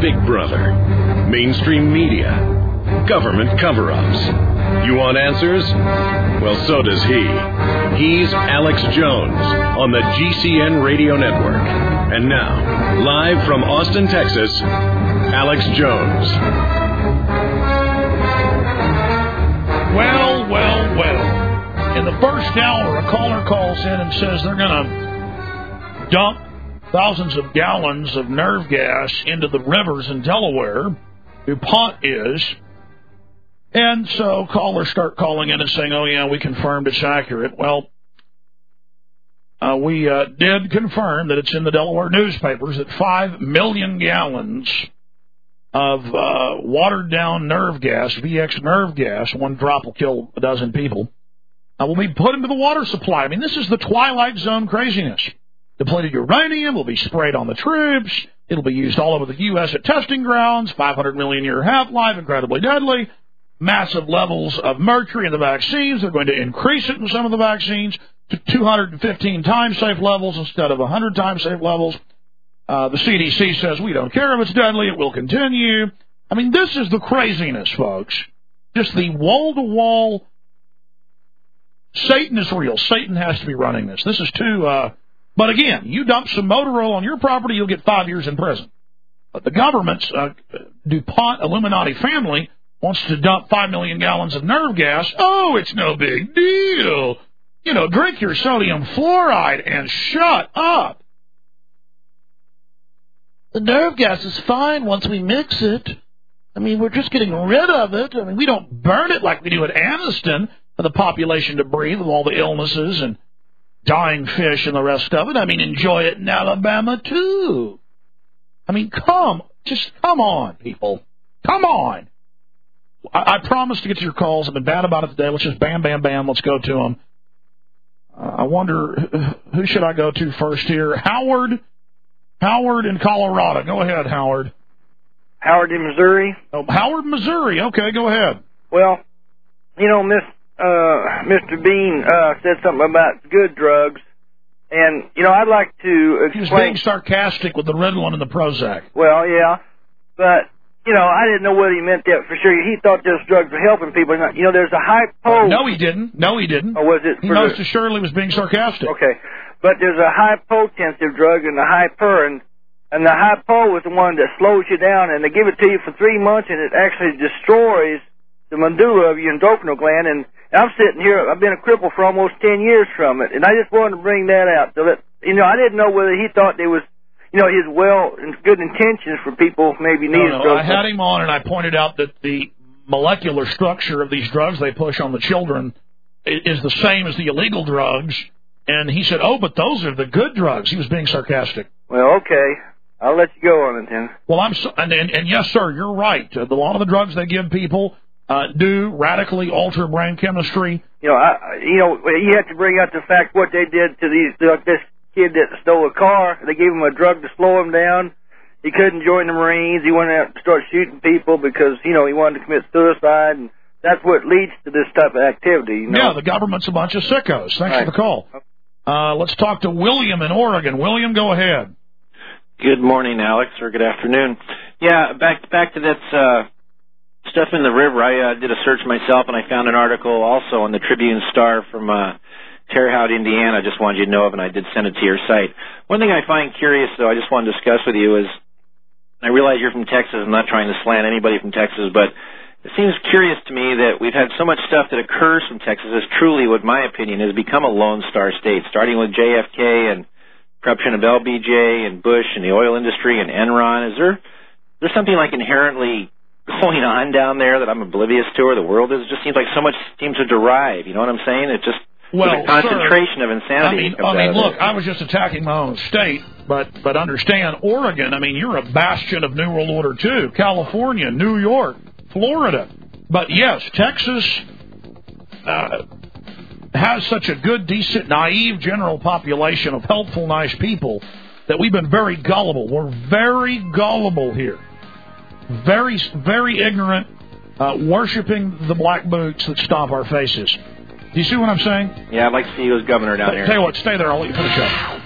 Big Brother, mainstream media, government cover-ups. You want answers? Well, so does he. He's Alex Jones on the GCN Radio Network. And now, live from Austin, Texas, Alex Jones. Well. In the first hour, a caller calls in and says they're going to dump thousands of gallons of nerve gas into the rivers in Delaware. DuPont is. And so callers start calling in and saying, oh, yeah, we confirmed it's accurate. Well, we did confirm that it's in the Delaware newspapers that 5 million gallons of watered-down nerve gas, VX nerve gas, one drop will kill a dozen people, will be put into the water supply. I mean, this is the Twilight Zone craziness. Depleted uranium will be sprayed on the troops. It'll be used all over the U.S. at testing grounds. 500 million year half-life, incredibly deadly. Massive levels of mercury in the vaccines. They're going to increase it in some of the vaccines to 215 times safe levels instead of 100 times safe levels. The CDC says we don't care if it's deadly. It will continue. I mean, this is the craziness, folks. Just the wall-to-wall. Satan is real. Satan has to be running this. This is too... But again, you dump some motor oil on your property, you'll get 5 years in prison. But the government's DuPont Illuminati family wants to dump 5 million gallons of nerve gas. Oh, it's no big deal. You know, drink your sodium fluoride and shut up. The nerve gas is fine once we mix it. I mean, we're just getting rid of it. I mean, we don't burn it like we do at Anniston for the population to breathe with all the illnesses and dying fish and the rest of it. I mean, enjoy it in Alabama, too. I mean, come on, people. Come on. I promise to get to your calls. I've been bad about it today. Let's just bam, let's go to them. I wonder, who should I go to first here? Howard in Colorado. Go ahead, Howard. Howard in Missouri. Oh, Howard, Missouri. Okay, go ahead. Well, you know, Mr. Bean said something about good drugs, and, you know, I'd like to explain... He was being sarcastic with the Ritalin and the Prozac. Well, yeah, but, you know, I didn't know whether he meant that for sure. He thought those drugs were helping people. You know, there's a hypo... No, he didn't. Or was it... He most assuredly was being sarcastic. Okay, but there's a hypotensive drug and the hyper, and the hypo is the one that slows you down, and they give it to you for 3 months, and it actually destroys the medulla of your endocrine gland, and I'm sitting here, I've been a cripple for almost 10 years from it, and I just wanted to bring that out. So that, you know, I didn't know whether he thought there was, you know, his good intentions for people maybe needed drugs. I had him on, and I pointed out that the molecular structure of these drugs they push on the children is the same as the illegal drugs, and he said, oh, but those are the good drugs. He was being sarcastic. Well, okay. I'll let you go on it then. Well, and yes, sir, you're right. A lot of the drugs they give people do radically alter brain chemistry. You have to bring out the fact what they did to this kid that stole a car. They gave him a drug to slow him down. He couldn't join the Marines. He went out and started shooting people because, you know, he wanted to commit suicide, and that's what leads to this type of activity. You know? Yeah, the government's a bunch of sickos. Thanks for the call. Let's talk to William in Oregon. William, go ahead. Good morning, Alex, or good afternoon. Yeah, back to this stuff in the river. I did a search myself, and I found an article also on the Tribune Star from Terre Haute, Indiana. I just wanted you to know of, and I did send it to your site. One thing I find curious, though, I just want to discuss with you is, I realize you're from Texas. I'm not trying to slant anybody from Texas, but it seems curious to me that we've had so much stuff that occurs from Texas as truly, what my opinion has become a Lone Star state, starting with JFK and corruption of LBJ and Bush and the oil industry and Enron. Is there something like inherently going on down there that I'm oblivious to, or the world is? It just seems like so much seems to derive. You know what I'm saying? It just a concentration of insanity. I mean, look, I was just attacking my own state, but understand, Oregon. I mean, you're a bastion of New World Order too. California, New York, Florida. But yes, Texas has such a good, decent, naive general population of helpful, nice people that we've been very gullible. We're very gullible here. Very, very ignorant, worshiping the black boots that stomp our faces. Do you see what I'm saying? Yeah, I'd like to see you as governor down there. Tell you what, stay there. I'll let you finish up.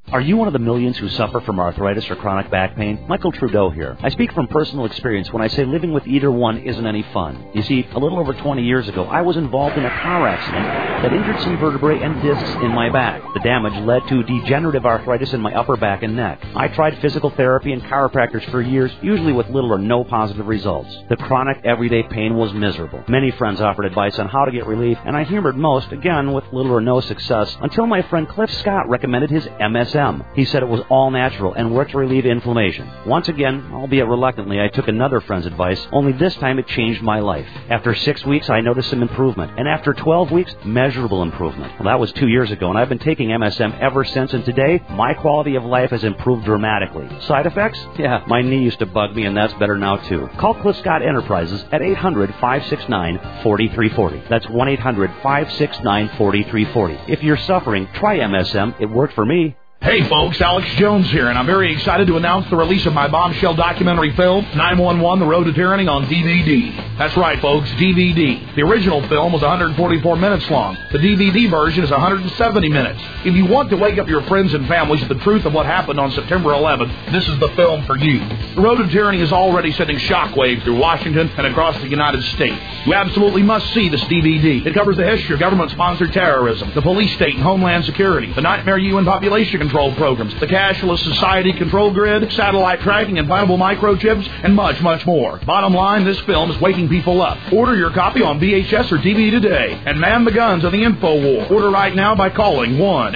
Are you one of the millions who suffer from arthritis or chronic back pain? Michael Trudeau here. I speak from personal experience when I say living with either one isn't any fun. You see, a little over 20 years ago, I was involved in a car accident that injured some vertebrae and discs in my back. The damage led to degenerative arthritis in my upper back and neck. I tried physical therapy and chiropractors for years, usually with little or no positive results. The chronic, everyday pain was miserable. Many friends offered advice on how to get relief, and I humored most, again, with little or no success, until my friend Cliff Scott recommended his MSM. He said it was all natural and worked to relieve inflammation. Once again, albeit reluctantly, I took another friend's advice, only this time it changed my life. After 6 weeks, I noticed some improvement, and after 12 weeks, measurable improvement. Well, that was 2 years ago, and I've been taking MSM ever since, and today, my quality of life has improved dramatically. Side effects? Yeah, my knee used to bug me, and that's better now, too. Call Cliff Scott Enterprises at 800-569-4340. That's 1-800-569-4340. If you're suffering, try MSM. It worked for me. Hey folks, Alex Jones here, and I'm very excited to announce the release of my bombshell documentary film, 911: The Road to Tyranny, on DVD. That's right, folks, DVD. The original film was 144 minutes long. The DVD version is 170 minutes. If you want to wake up your friends and families with the truth of what happened on September 11th, this is the film for you. The Road to Tyranny is already sending shockwaves through Washington and across the United States. You absolutely must see this DVD. It covers the history of government-sponsored terrorism, the police state and homeland security, the nightmare UN population control programs, the cashless society control grid, satellite tracking, implantable microchips, and much, much more. Bottom line, this film is waking people up. Order your copy on VHS or DVD today and man the guns of the info war. Order right now by calling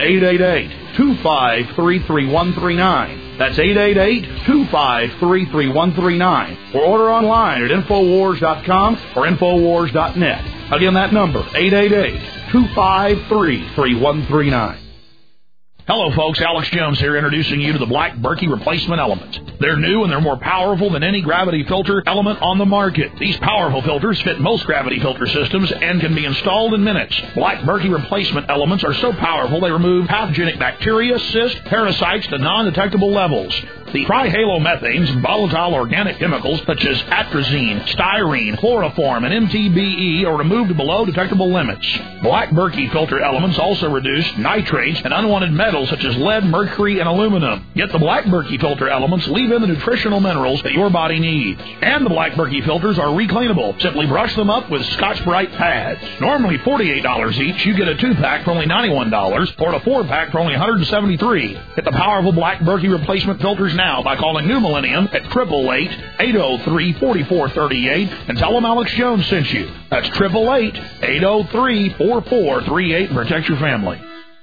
1-888-253-3139. That's 888-253-3139. Or order online at Infowars.com or Infowars.net. Again, that number, 888-253-3139. Hello, folks. Alex Jones here, introducing you to the Black Berkey replacement elements. They're new and they're more powerful than any gravity filter element on the market. These powerful filters fit most gravity filter systems and can be installed in minutes. Black Berkey replacement elements are so powerful they remove pathogenic bacteria, cysts, parasites to non-detectable levels. The trihalomethanes and volatile organic chemicals such as atrazine, styrene, chloroform, and MTBE are removed below detectable limits. Black Berkey filter elements also reduce nitrates and unwanted metals such as lead, mercury, and aluminum. Yet the Black Berkey filter elements leave in the nutritional minerals that your body needs. And the Black Berkey filters are recleanable. Simply brush them up with Scotch-Brite pads. Normally $48 each, you get a 2-pack for only $91 or a 4-pack for only $173. Get the powerful Black Berkey replacement filters now by calling New Millennium at 888-803-4438 and tell them Alex Jones sent you. That's 888-803-4438 and protect your family.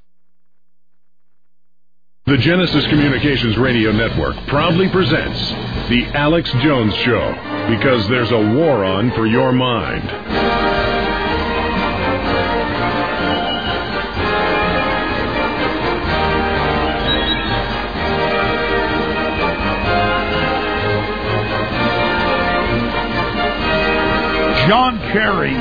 The Genesis Communications Radio Network proudly presents The Alex Jones Show, because there's a war on for your mind. John Kerry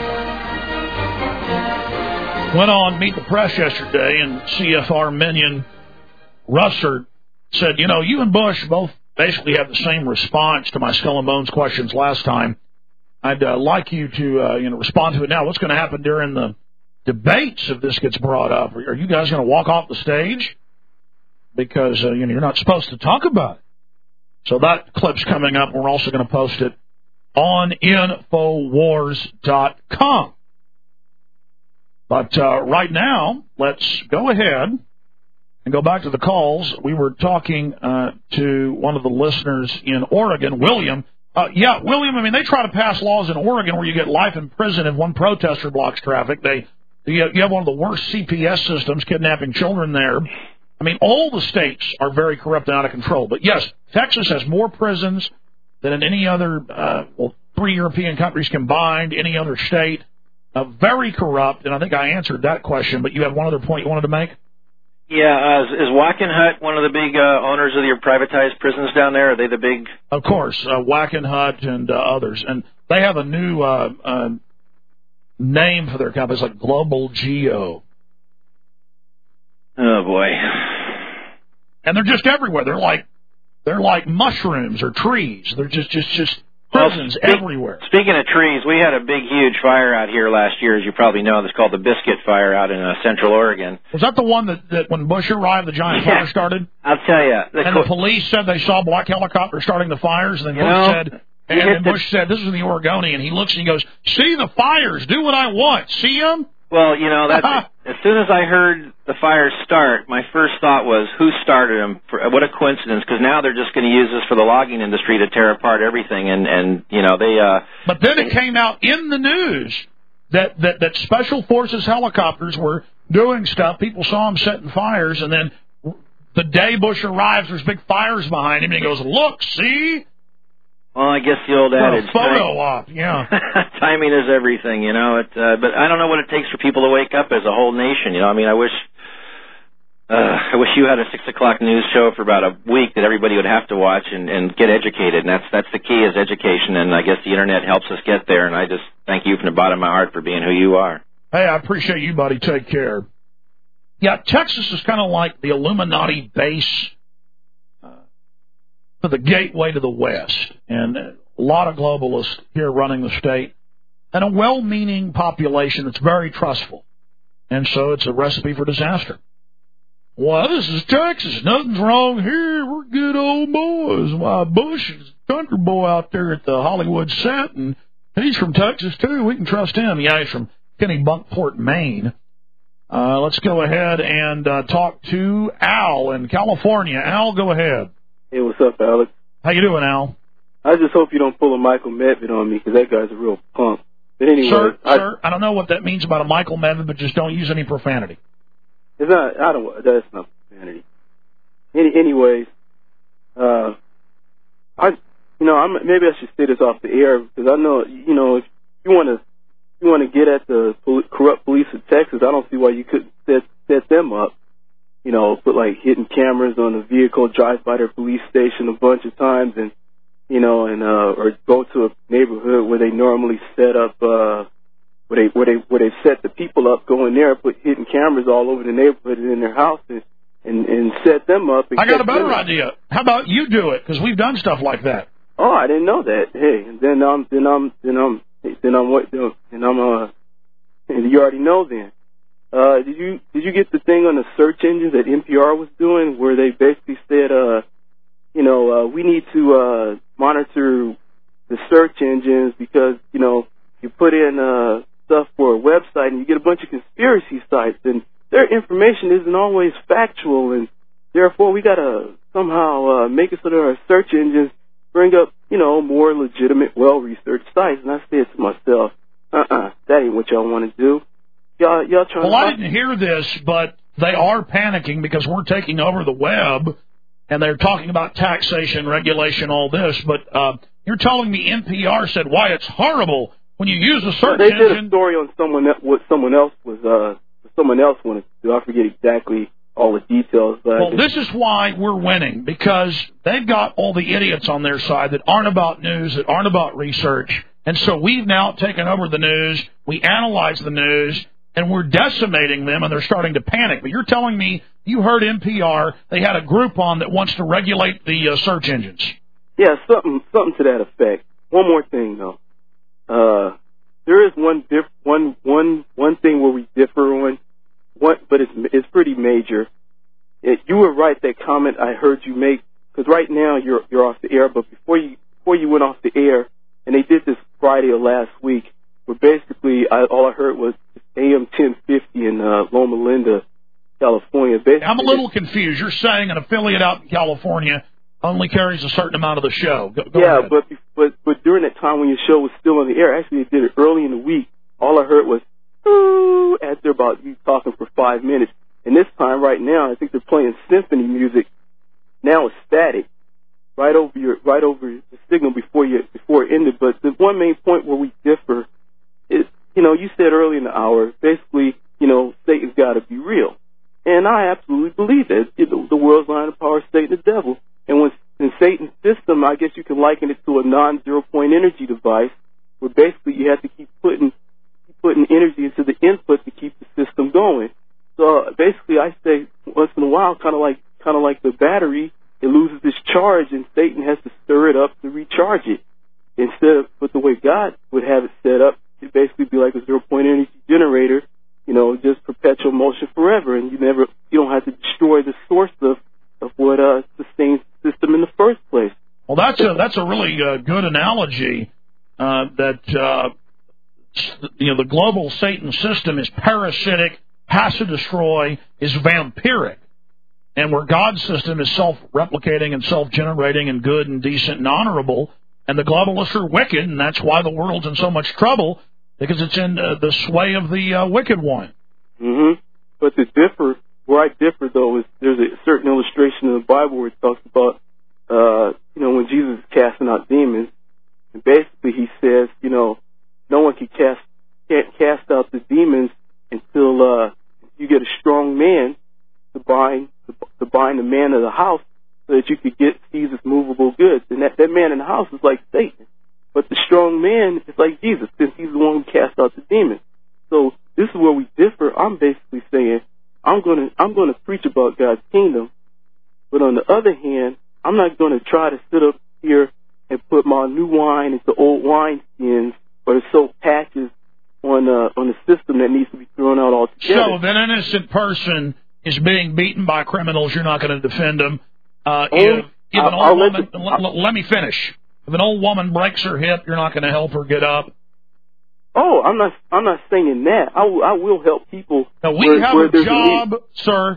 went on Meet the Press yesterday, and CFR minion Russert said, you and Bush both basically have the same response to my Skull and Bones questions last time. I'd like you to respond to it now. What's going to happen during the debates if this gets brought up? Are you guys going to walk off the stage? Because you're not supposed to talk about it. So that clip's coming up. We're also going to post it on Infowars.com. But right now, let's go ahead and go back to the calls. We were talking to one of the listeners in Oregon, William. William, they try to pass laws in Oregon where you get life in prison if one protester blocks traffic. You have one of the worst CPS systems, kidnapping children there. All the states are very corrupt and out of control. But yes, Texas has more prisons than in any other, 3 European countries combined, any other state. Very corrupt, and I think I answered that question, but you had one other point you wanted to make? Yeah, is Wackenhut one of the big owners of your privatized prisons down there? Are they the big... Of course, Wackenhut and others. And they have a new name for their company. It's like Global Geo. Oh, boy. And they're just everywhere. They're like mushrooms or trees. They're just prisons everywhere. Speaking of trees, we had a big, huge fire out here last year, as you probably know. It's called the Biscuit Fire out in Central Oregon. Was that the one that when Bush arrived, the giant fire started? I'll tell you. The police said they saw black helicopters starting the fires, and then Bush said, this is in the Oregonian, he looks and he goes, see the fires, do what I want, see them? Well, that's as soon as I heard the fires start, my first thought was, who started them? What a coincidence, because now they're just going to use this for the logging industry to tear apart everything, and they... But then it came out in the news that Special Forces helicopters were doing stuff, people saw them setting fires, and then the day Bush arrives, there's big fires behind him, and he goes, look, see? Well, I guess the old adage. Photo op, yeah. Timing is everything, but I don't know what it takes for people to wake up as a whole nation, I wish you had a 6 o'clock news show for about a week that everybody would have to watch and get educated, and that's the key is education, and I guess the Internet helps us get there, and I just thank you from the bottom of my heart for being who you are. Hey, I appreciate you, buddy. Take care. Yeah, Texas is kind of like the Illuminati base for the gateway to the West, and a lot of globalists here running the state, and a well-meaning population that's very trustful. And so it's a recipe for disaster. Well, this is Texas. Nothing's wrong here. We're good old boys. Why, Bush is a country boy out there at the Hollywood set, and he's from Texas, too. We can trust him. Yeah, he's from Kennebunkport, Maine. Let's go ahead and talk to Al in California. Al, go ahead. Hey, what's up, Alex? How you doing, Al? I just hope you don't pull a Michael Medved on me, because that guy's a real punk. But anyway, sir, I don't know what that means about a Michael Medved, but just don't use any profanity. It's not. That's not profanity. Anyways, maybe I should say this off the air, because I know, if you want to get at the corrupt police of Texas, I don't see why you couldn't set them up. Put like hidden cameras on the vehicle, drive by their police station a bunch of times, and or go to a neighborhood where they normally set up, where they set the people up, go in there, put hidden cameras all over the neighborhood and in their house, and set them up. I got a better idea. How about you do it? Because we've done stuff like that. Oh, I didn't know that. Hey, you already know then. Did you get the thing on the search engines that NPR was doing, where they basically said, we need to monitor the search engines because you put in stuff for a website and you get a bunch of conspiracy sites, and their information isn't always factual, and therefore we gotta somehow make it so that our search engines bring up more legitimate, well-researched sites. And I said to myself, that ain't what y'all want to do. Y'all trying well, I didn't hear this, but they are panicking because we're taking over the web, and they're talking about taxation, regulation, all this. But you're telling me NPR said why it's horrible when you use a search engine. They did a story on what someone else wanted to do. I forget exactly all the details. But well, this is why we're winning, because they've got all the idiots on their side that aren't about news, that aren't about research. And so we've now taken over the news. We analyze the news. And we're decimating them, and they're starting to panic. But you're telling me you heard NPR, they had a group on that wants to regulate the search engines. Yeah, something to that effect. One more thing, though. There is one thing where we differ on, but it's pretty major. You were right, that comment I heard you make, because right now you're off the air, but before you went off the air, and they did this Friday of last week, where basically all I heard was AM 1050 in Loma Linda, California. Basically, I'm a little confused. You're saying an affiliate out in California only carries a certain amount of the show. Go ahead. but during that time when your show was still on the air, actually they did it early in the week. All I heard was ooh after about you talking for 5 minutes. And this time, right now, I think they're playing symphony music. Now it's static, right over the signal before it ended. But the one main point where we differ is, you said early in the hour, basically, Satan's got to be real. And I absolutely believe that. The world's line of power, Satan the devil. And when in Satan's system, I guess you can liken it to a non-zero point energy device, where basically you have to keep putting energy into the input to keep the system going. So basically, I say once in a while, kind of like the battery, it loses its charge, and Satan has to stir it up to recharge it. but the way God would have it set up, it'd basically be like a 0-point energy generator, just perpetual motion forever, and you don't have to destroy the source of what sustains the system in the first place. Well, that's a really good analogy. That the global Satan system is parasitic, has to destroy, is vampiric, and where God's system is self-replicating and self-generating and good and decent and honorable, and the globalists are wicked, and that's why the world's in so much trouble, because it's in the sway of the wicked one. Mm-hmm. But where I differ, though, is there's a certain illustration in the Bible where it talks about, when Jesus is casting out demons, and basically he says, no one can't cast out the demons until you get a strong man to bind the man of the house so that you could seize his movable goods. And that man in the house is like Satan. But the strong man is like Jesus, since he's the one who cast out the demons. So this is where we differ. I'm basically saying I'm gonna preach about God's kingdom, but on the other hand, I'm not going to try to sit up here and put my new wine into old wineskins or to sew patches on a system that needs to be thrown out altogether. So if an innocent person is being beaten by criminals, you're not going to defend them. Let me finish. If an old woman breaks her hip, you're not going to help her get up. Oh, I'm not saying that. I will help people. Now we have a job, sir.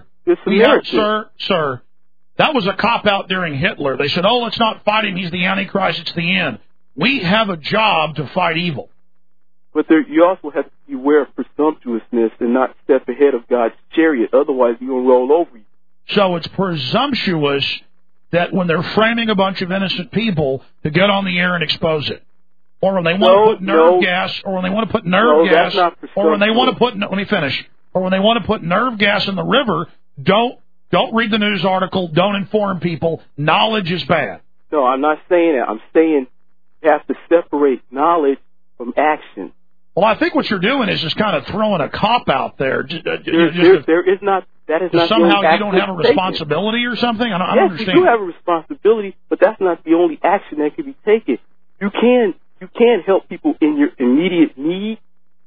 Sir. That was a cop-out during Hitler. They said, let's not fight him. He's the Antichrist. It's the end. We have a job to fight evil. But you also have to beware of presumptuousness and not step ahead of God's chariot. Otherwise, you're going to roll over you. So it's presumptuous that when they're framing a bunch of innocent people to get on the air and expose it. Or when they want to put nerve gas, or when they want to put nerve gas, or when they want to put, let me finish, or when they want to put nerve gas in the river, don't read the news article. Don't inform people. Knowledge is bad. No, I'm not saying that. I'm saying you have to separate knowledge from action. Well, I think what you're doing is just kind of throwing a cop out there. There is not. That is not. Somehow you don't have a responsibility or something. I don't understand. Yes, you do have a responsibility, but that's not the only action that can be taken. You can help people in your immediate need.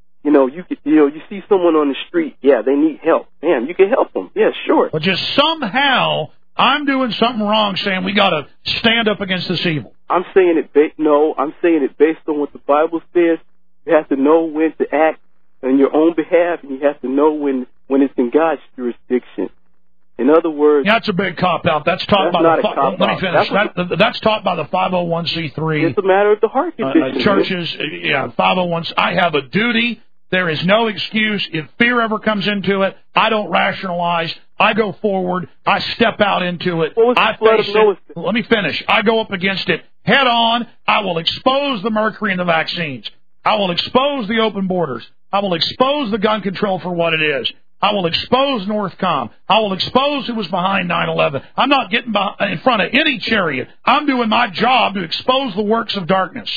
You see someone on the street, they need help. Man, you can help them. Yeah, sure. But just somehow I'm doing something wrong saying we got to stand up against this evil. I'm saying it based on what the Bible says. You have to know when to act on your own behalf, and you have to know when it's in God's jurisdiction. In other words, that's a big cop-out. That's taught by the. Let me finish. That's taught by the 501c3. It's a matter of the heart condition. Churches, 501. I have a duty. There is no excuse. If fear ever comes into it, I don't rationalize. I go forward. I step out into it. I face it. Let me finish. I go up against it head on. I will expose the mercury in the vaccines. I will expose the open borders. I will expose the gun control for what it is. I will expose Northcom. I will expose who was behind 9/11. I'm not getting in front of any chariot. I'm doing my job to expose the works of darkness.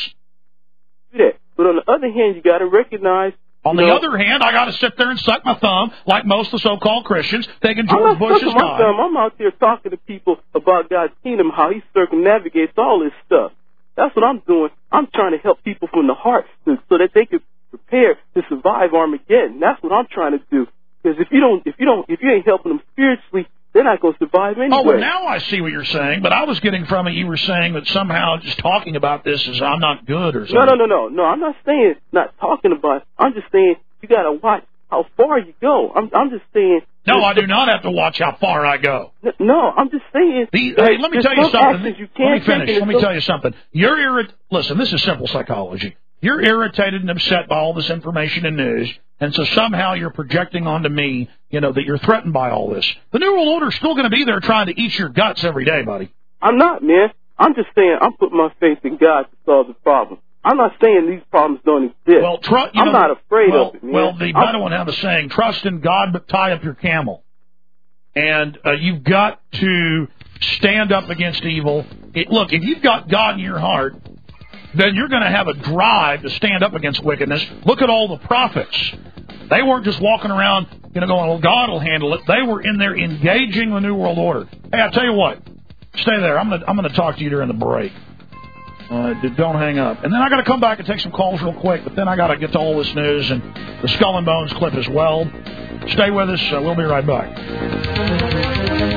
But on the other hand, you got to recognize. On the other hand, I got to sit there and suck my thumb like most of the so-called Christians, thinking George Bush is God. I'm out there talking to people about God's kingdom, how he circumnavigates all this stuff. That's what I'm doing. I'm trying to help people from the heart so that they can prepare to survive Armageddon. That's what I'm trying to do. Because if you ain't helping them spiritually, they're not going to survive anyway. Oh, well, now I see what you're saying, but I was getting from it, you were saying that somehow just talking about this is I'm not good or something. No, I'm not saying not talking about it. I'm just saying you got to watch how far you go. I'm just saying. No, I do not have to watch how far I go. No, I'm just saying. Hey, let me tell you something. Let me finish. Let me tell you something. Listen, this is simple psychology. You're irritated and upset by all this information and news, and so somehow you're projecting onto me, that you're threatened by all this. The New World Order is still going to be there trying to eat your guts every day, buddy. I'm not, man. I'm just saying I'm putting my faith in God to solve the problem. I'm not saying these problems don't exist. Well, I'm not afraid of it, man. Well, the Bedouin have a saying, trust in God, but tie up your camel. And you've got to stand up against evil. Look, if you've got God in your heart, then you're going to have a drive to stand up against wickedness. Look at all the prophets. They weren't just walking around, going, well, God will handle it. They were in there engaging the New World Order. Hey, I'll tell you what. Stay there. I'm going to talk to you during the break. Don't hang up. And then I got to come back and take some calls real quick, but then I got to get to all this news and the Skull and Bones clip as well. Stay with us. We'll be right back.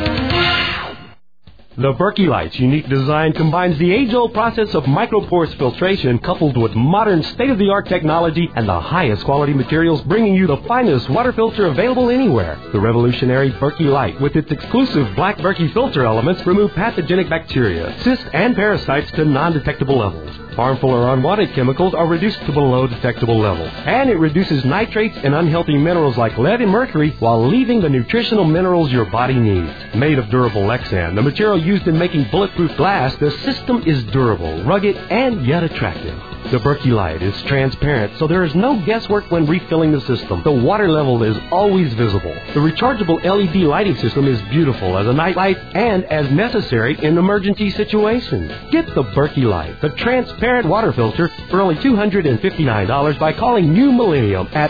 The Berkey Light's unique design combines the age-old process of micropores filtration coupled with modern state-of-the-art technology and the highest quality materials, bringing you the finest water filter available anywhere. The revolutionary Berkey Light, with its exclusive black Berkey filter elements, remove pathogenic bacteria, cysts, and parasites to non-detectable levels. Harmful or unwanted chemicals are reduced to below detectable levels. And it reduces nitrates and unhealthy minerals like lead and mercury while leaving the nutritional minerals your body needs. Made of durable Lexan, the material used in making bulletproof glass, the system is durable, rugged, and yet attractive. The Berkey Light is transparent, so there is no guesswork when refilling the system. The water level is always visible. The rechargeable LED lighting system is beautiful as a night light and as necessary in emergency situations. Get the Berkey Light, the transparent water filter, for only $259 by calling New Millennium at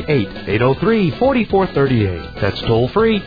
888-803-4438. That's toll-free,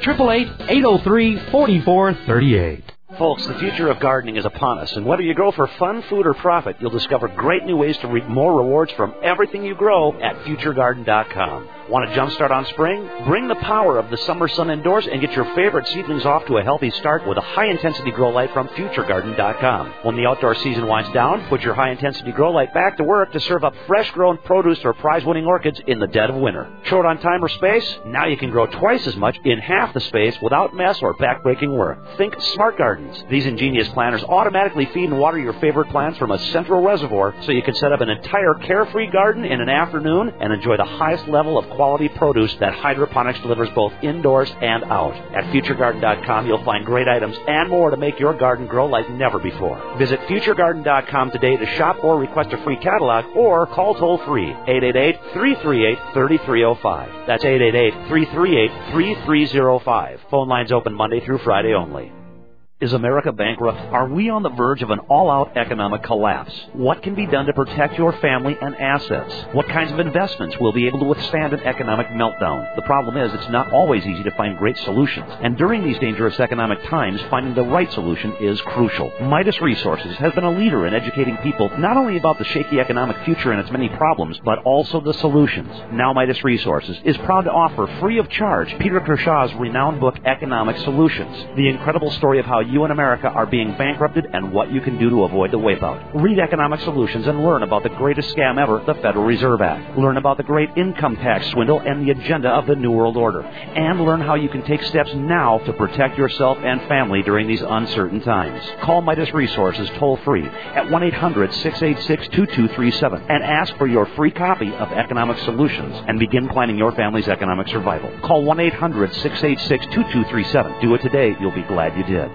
888-803-4438. Folks, the future of gardening is upon us, and whether you grow for fun, food, or profit, you'll discover great new ways to reap more rewards from everything you grow at FutureGarden.com. Want to jumpstart on spring? Bring the power of the summer sun indoors and get your favorite seedlings off to a healthy start with a high-intensity grow light from FutureGarden.com. When the outdoor season winds down, put your high-intensity grow light back to work to serve up fresh-grown produce or prize-winning orchids in the dead of winter. Short on time or space? Now you can grow twice as much in half the space without mess or back-breaking work. Think Smart Gardens. These ingenious planters automatically feed and water your favorite plants from a central reservoir, so you can set up an entire carefree garden in an afternoon and enjoy the highest level of quality produce that hydroponics delivers both indoors and out. At FutureGarden.com, you'll find great items and more to make your garden grow like never before. Visit FutureGarden.com today to shop or request a free catalog, or call toll-free 888-338-3305. That's 888-338-3305. Phone lines open Monday through Friday only. Is America bankrupt? Are we on the verge of an all-out economic collapse? What can be done to protect your family and assets? What kinds of investments will be able to withstand an economic meltdown? The problem is it's not always easy to find great solutions, and during these dangerous economic times, finding the right solution is crucial. Midas Resources has been a leader in educating people not only about the shaky economic future and its many problems, but also the solutions. Now Midas Resources is proud to offer free of charge Peter Kershaw's renowned book, Economic Solutions, the incredible story of how you and America are being bankrupted and what you can do to avoid the wipeout. Read Economic Solutions and learn about the greatest scam ever, the Federal Reserve Act. Learn about the great income tax swindle and the agenda of the New World Order. And learn how you can take steps now to protect yourself and family during these uncertain times. Call Midas Resources toll-free at 1-800-686-2237 and ask for your free copy of Economic Solutions and begin planning your family's economic survival. Call 1-800-686-2237. Do it today. You'll be glad you did.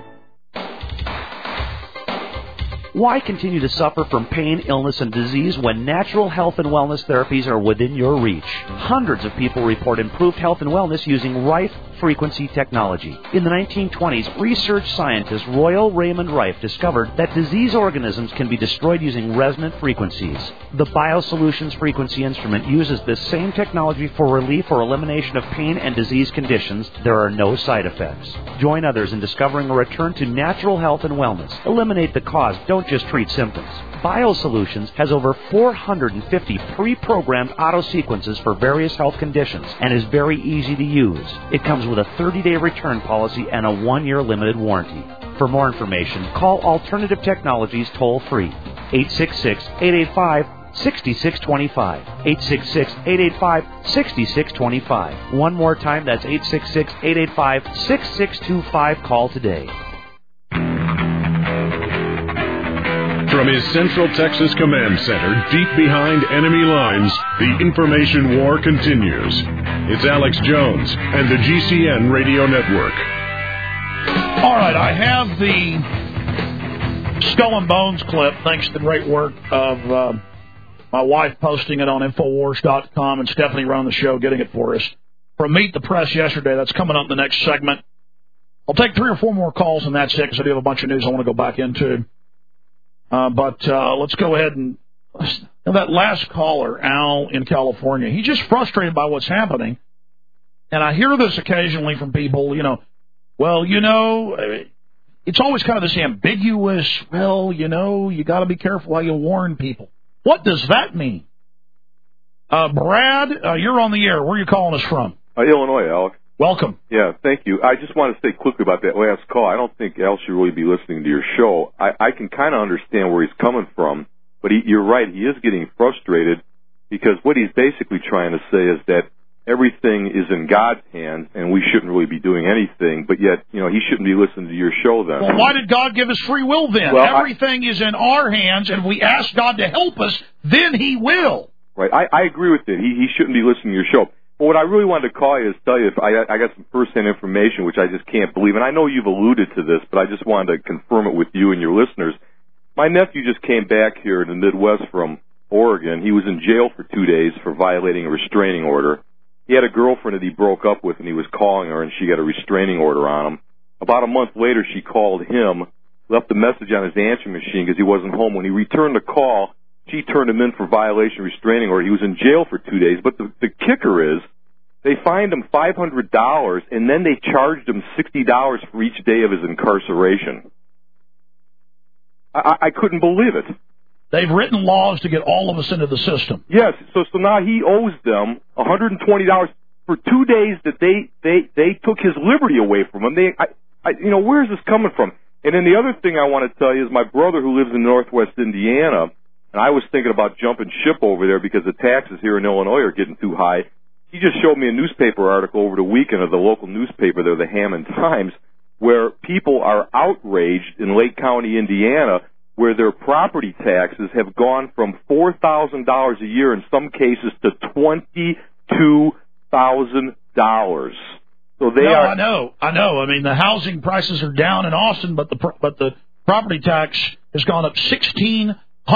Why continue to suffer from pain, illness, and disease when natural health and wellness therapies are within your reach? Hundreds of people report improved health and wellness using Rife frequency technology. In the 1920s, research scientist Royal Raymond Rife discovered that disease organisms can be destroyed using resonant frequencies. The BioSolutions frequency instrument uses this same technology for relief or elimination of pain and disease conditions. There are no side effects. Join others in discovering a return to natural health and wellness. Eliminate the cause. Don't just treat symptoms. BioSolutions has over 450 pre-programmed auto-sequences for various health conditions and is very easy to use. It comes with a 30-day return policy and a 1-year limited warranty. For more information, call Alternative Technologies toll-free, 866-885-6625, 866-885-6625. One more time, that's 866-885-6625. Call today. From his Central Texas Command Center, deep behind enemy lines, the information war continues. It's Alex Jones and the GCN Radio Network. All right, I have the Skull and Bones clip, thanks to the great work of my wife posting it on Infowars.com and Stephanie running the show, getting it for us. From Meet the Press yesterday, that's coming up in the next segment. I'll take 3 or 4 more calls, and that's it, because I do have a bunch of news I want to go back into. But let's go ahead and that last caller, Al in California, he's just frustrated by what's happening. And I hear this occasionally from people, it's always kind of this ambiguous, well, you got to be careful how you warn people. What does that mean? Brad, you're on the air. Where are you calling us from? Illinois, Alex. Welcome. Yeah, thank you. I just want to say quickly about that last call. I don't think Al should really be listening to your show. I can kind of understand where he's coming from, but you're right. He is getting frustrated because what he's basically trying to say is that everything is in God's hands and we shouldn't really be doing anything, but yet, he shouldn't be listening to your show then. Well, why did God give us free will then? Well, everything is in our hands, and if we ask God to help us, then He will. Right. I agree with it. He shouldn't be listening to your show. But what I really wanted to call you is tell you if I got some first-hand information, which I just can't believe. And I know you've alluded to this, but I just wanted to confirm it with you and your listeners. My nephew just came back here in the Midwest from Oregon. He was in jail for 2 days for violating a restraining order. He had a girlfriend that he broke up with, and he was calling her, and she got a restraining order on him. About a month later, she called him, left a message on his answering machine because he wasn't home. When he returned the call, she turned him in for violation of restraining order. He was in jail for 2 days, but the kicker is they fined him $500, and then they charged him $60 for each day of his incarceration. I couldn't believe it. They've written laws to get all of us into the system. Yes, so now he owes them $120 for 2 days that they took his liberty away from him. Where is this coming from? And then the other thing I want to tell you is my brother who lives in Northwest Indiana, and I was thinking about jumping ship over there because the taxes here in Illinois are getting too high. He just showed me a newspaper article over the weekend of the local newspaper there, the Hammond Times, where people are outraged in Lake County, Indiana, where their property taxes have gone from $4,000 a year in some cases to $22,000. So they are. I know. I mean, the housing prices are down in Austin, but the property tax has gone up 1,600%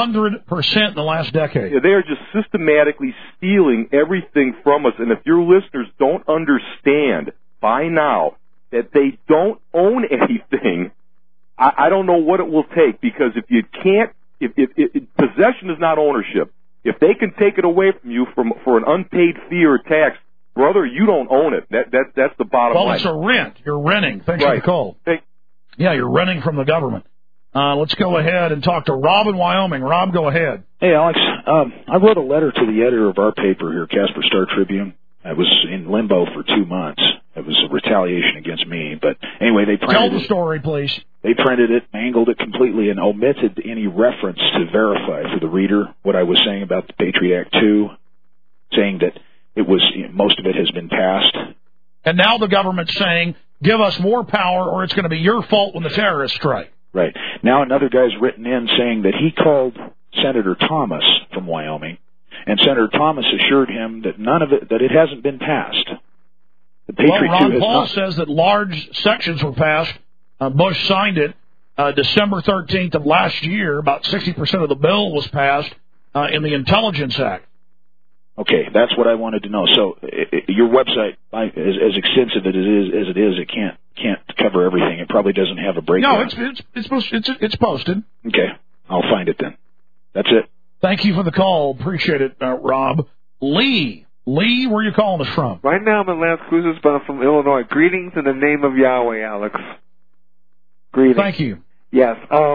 in the last decade. Yeah, they are just systematically stealing everything from us. And if your listeners don't understand by now that they don't own anything, I don't know what it will take, because if you can't, if possession is not ownership. If they can take it away from you for an unpaid fee or tax, brother, you don't own it. That's the bottom line. Well, it's a rent. You're renting. Thanks for the call. Yeah, you're renting from the government. Let's go ahead and talk to Rob in Wyoming. Rob, go ahead. Hey, Alex. I wrote a letter to the editor of our paper here, Casper Star Tribune. I was in limbo for 2 months. It was a retaliation against me. But anyway, they printed Tell the story, please. They printed it, angled it completely, and omitted any reference to verify for the reader what I was saying about the Patriot Act 2, saying that most of it has been passed. And now the government's saying, give us more power or it's going to be your fault when the terrorists strike. Right. Now another guy's written in saying that he called Senator Thomas from Wyoming, and Senator Thomas assured him that that it hasn't been passed. The Patriot Ron 2 has Paul not. says that large sections were passed. Bush signed it December 13th of last year. About 60% of the bill was passed in the Intelligence Act. Okay, that's what I wanted to know. So your website, as extensive as it is, it can't cover everything. It probably doesn't have a breakdown. No, it's posted. Okay, I'll find it then. That's it. Thank you for the call. Appreciate it, Rob. Lee, where are you calling us from? Right now I'm in Las Cruces, but I'm from Illinois. Greetings in the name of Yahweh, Alex. Greetings. Thank you. Yes.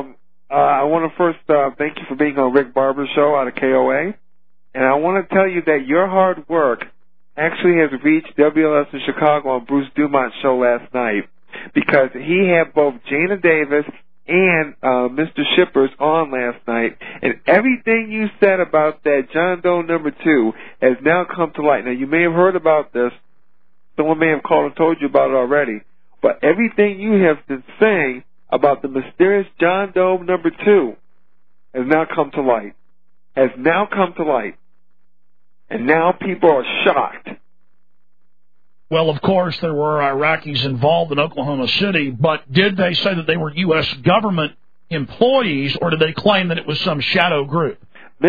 I want to first thank you for being on Rick Barber's show out of KOA. And I want to tell you that your hard work actually has reached WLS in Chicago on Bruce Dumont's show last night, because he had both Jana Davis and Mr. Shippers on last night, and everything you said about that John Doe number 2 has now come to light. Now, you may have heard about this. Someone may have called and told you about it already. But everything you have been saying about the mysterious John Doe number 2 has now come to light. Has now come to light. And now people are shocked. Well, of course, there were Iraqis involved in Oklahoma City, but did they say that they were U.S. government employees, or did they claim that it was some shadow group? Miss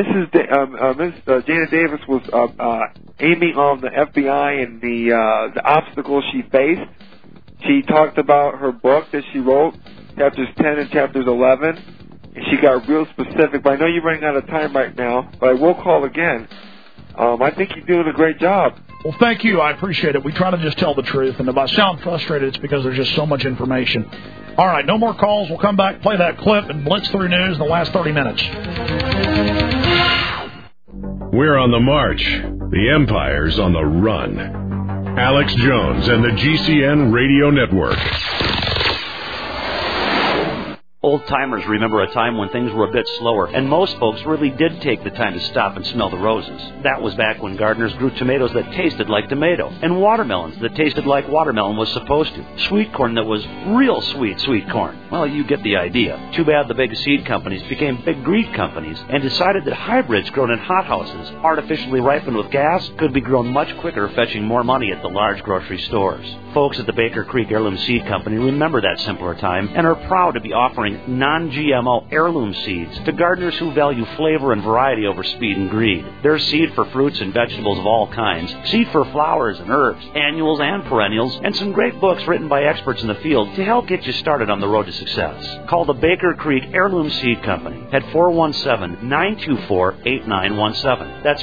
Jana Davis was aiming on the FBI and the obstacles she faced. She talked about her book that she wrote, chapters 10 and chapters 11, and she got real specific. But I know you're running out of time right now, but I will call again. I think you're doing a great job. Well, thank you. I appreciate it. We try to just tell the truth, and if I sound frustrated, it's because there's just so much information. All right, no more calls. We'll come back, play that clip, and blitz through news in the last 30 minutes. We're on the march. The Empire's on the run. Alex Jones and the GCN Radio Network. Old-timers remember a time when things were a bit slower, and most folks really did take the time to stop and smell the roses. That was back when gardeners grew tomatoes that tasted like tomato, and watermelons that tasted like watermelon was supposed to. Sweet corn that was real sweet corn. Well, you get the idea. Too bad the big seed companies became big greed companies and decided that hybrids grown in hothouses, artificially ripened with gas, could be grown much quicker, fetching more money at the large grocery stores. Folks at the Baker Creek Heirloom Seed Company remember that simpler time and are proud to be offering non-GMO heirloom seeds to gardeners who value flavor and variety over speed and greed. There's seed for fruits and vegetables of all kinds, seed for flowers and herbs, annuals and perennials, and some great books written by experts in the field to help get you started on the road to success. Call the Baker Creek Heirloom Seed Company at 417-924-8917. That's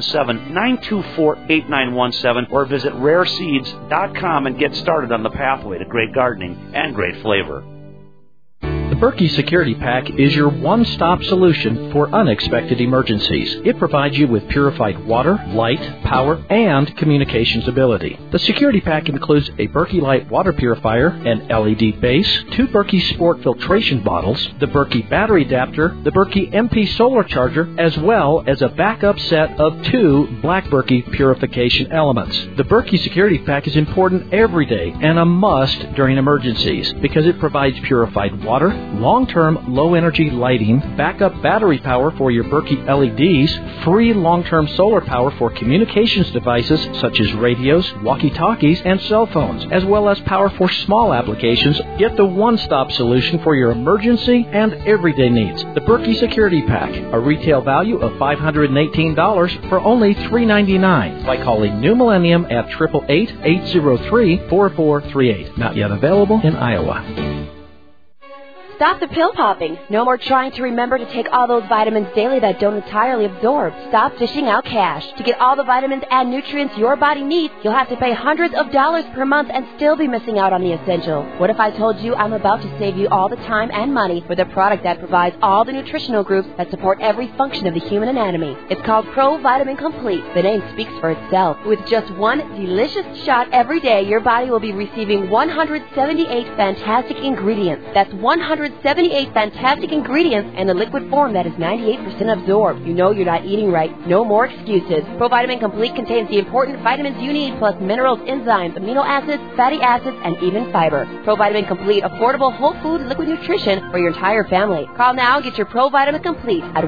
417-924-8917, or visit rareseeds.com and get started on the pathway to great gardening and great flavor. The Berkey Security Pack is your one-stop solution for unexpected emergencies. It provides you with purified water, light, power, and communications ability. The Security Pack includes a Berkey Light water purifier, an LED base, 2 Berkey Sport filtration bottles, the Berkey battery adapter, the Berkey MP solar charger, as well as a backup set of 2 Black Berkey purification elements. The Berkey Security Pack is important every day and a must during emergencies because it provides purified water, long-term low-energy lighting, backup battery power for your Berkey LEDs, free long-term solar power for communications devices such as radios, walkie-talkies, and cell phones, as well as power for small applications. Get the one-stop solution for your emergency and everyday needs. The Berkey Security Pack, a retail value of $518 for only $399 by calling New Millennium at 888-803-4438. Not yet available in Iowa. Stop the pill popping. No more trying to remember to take all those vitamins daily that don't entirely absorb. Stop dishing out cash. To get all the vitamins and nutrients your body needs, you'll have to pay hundreds of dollars per month and still be missing out on the essentials. What if I told you I'm about to save you all the time and money with a product that provides all the nutritional groups that support every function of the human anatomy? It's called Pro Vitamin Complete. The name speaks for itself. With just one delicious shot every day, your body will be receiving 178 fantastic ingredients. That's 178 fantastic ingredients in a liquid form that is 98% absorbed. You know you're not eating right. No more excuses. ProVitamin Complete contains the important vitamins you need, plus minerals, enzymes, amino acids, fatty acids, and even fiber. ProVitamin Complete, affordable whole food liquid nutrition for your entire family. Call now and get your ProVitamin Complete at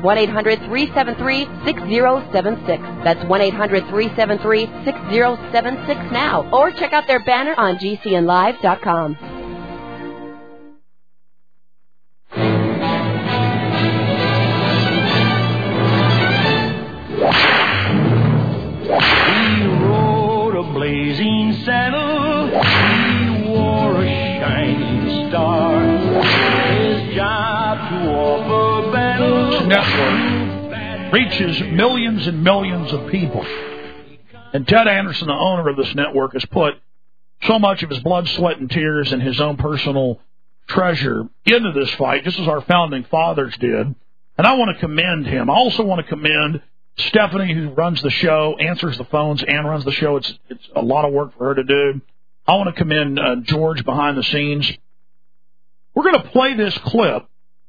1-800-373-6076. That's 1-800-373-6076 now. Or check out their banner on GCNlive.com. Blazing saddle, he wore a shining star. His job to offer battle. This network reaches millions and millions of people. And Ted Anderson, the owner of this network, has put so much of his blood, sweat, and tears and his own personal treasure into this fight, just as our founding fathers did. And I want to commend him. I also want to commend Stephanie, who runs the show, answers the phones, and runs the show. It's a lot of work for her to do. I want to commend George behind the scenes. We're going to play this clip